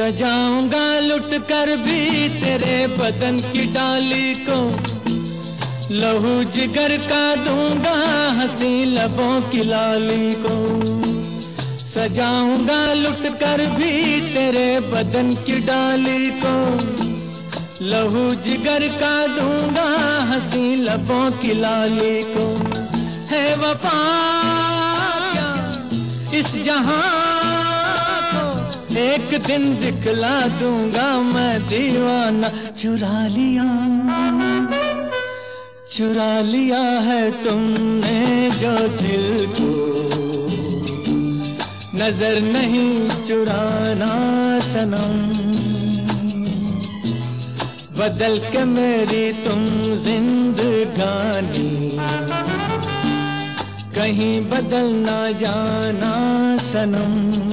सजाऊंगा लुट कर भी तेरे बदन की डाली को, लहू जिगर का दूंगा हंसी लबों की लाली को। सजाऊंगा लुट कर भी तेरे बदन की डाली को, लहू जिगर का दूंगा हंसी लबों की लाली को। है वफा क्या इस जहां को, एक दिन दिखला दूंगा मैं दीवाना। चुरा लिया है तुमने जो दिल को, नजर नहीं चुराना सनम। बदल के मेरी तुम जिंदगानी, कहीं बदल ना जाना सनम।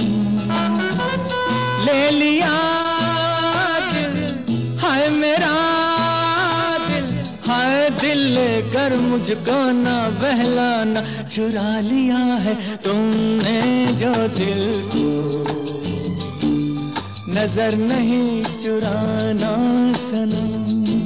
ले लिया दिल, हाय मेरा दिल, हाय दिल लेकर मुझको ना बहलाना। चुरा लिया है तुमने जो दिल को, नजर नहीं चुराना सनम।